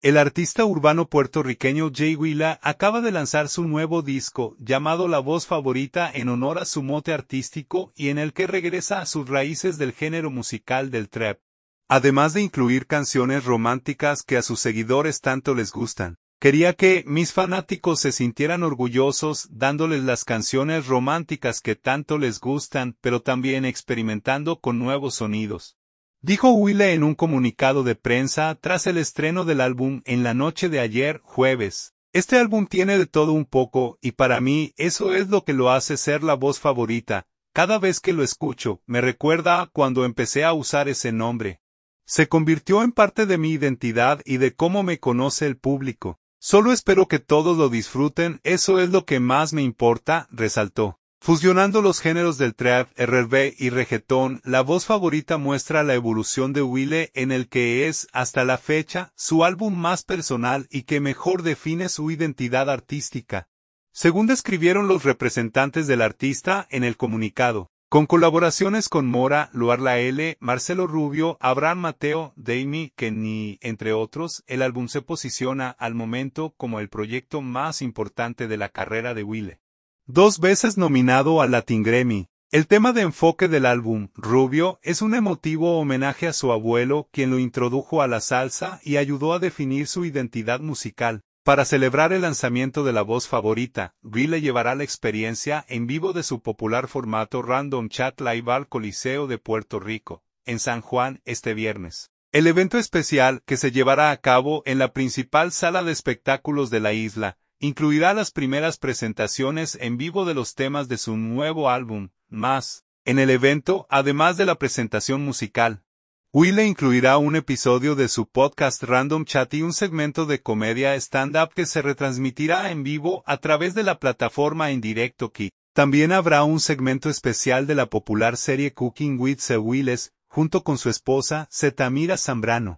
El artista urbano puertorriqueño Jay Wheeler acaba de lanzar su nuevo disco, llamado La Voz Favorita, en honor a su mote artístico y en el que regresa a sus raíces del género musical del trap. Además de incluir canciones románticas que a sus seguidores tanto les gustan, quería que mis fanáticos se sintieran orgullosos dándoles las canciones románticas que tanto les gustan, pero también experimentando con nuevos sonidos. Dijo Wheeler en un comunicado de prensa tras el estreno del álbum en la noche de ayer, jueves. Este álbum tiene de todo un poco, y para mí eso es lo que lo hace ser la voz favorita. Cada vez que lo escucho, me recuerda a cuando empecé a usar ese nombre. Se convirtió en parte de mi identidad y de cómo me conoce el público. Solo espero que todos lo disfruten, eso es lo que más me importa, resaltó. Fusionando los géneros del trap, R&B y reggaetón, La Voz Favorita muestra la evolución de Wheeler en el que es, hasta la fecha, su álbum más personal y que mejor define su identidad artística. Según describieron los representantes del artista en el comunicado, con colaboraciones con Mora, Luar La L, Marcelo Rubio, Abraham Mateo, Damie, Kenny, entre otros, el álbum se posiciona al momento como el proyecto más importante de la carrera de Wheeler. 2 veces nominado al Latin Grammy. El tema de enfoque del álbum, Rubio, es un emotivo homenaje a su abuelo, quien lo introdujo a la salsa y ayudó a definir su identidad musical. Para celebrar el lanzamiento de La Voz Favorita, Wheeler llevará la experiencia en vivo de su popular formato Random Chat Live al Coliseo de Puerto Rico, en San Juan, este viernes. El evento especial, que se llevará a cabo en la principal sala de espectáculos de la isla, incluirá las primeras presentaciones en vivo de los temas de su nuevo álbum, Más. En el evento, además de la presentación musical, Wheeler incluirá un episodio de su podcast Random Chat y un segmento de comedia stand-up que se retransmitirá en vivo a través de la plataforma en directo Kick. También habrá un segmento especial de la popular serie Cooking with the Wheelers, junto con su esposa, Zetamira Zambrano.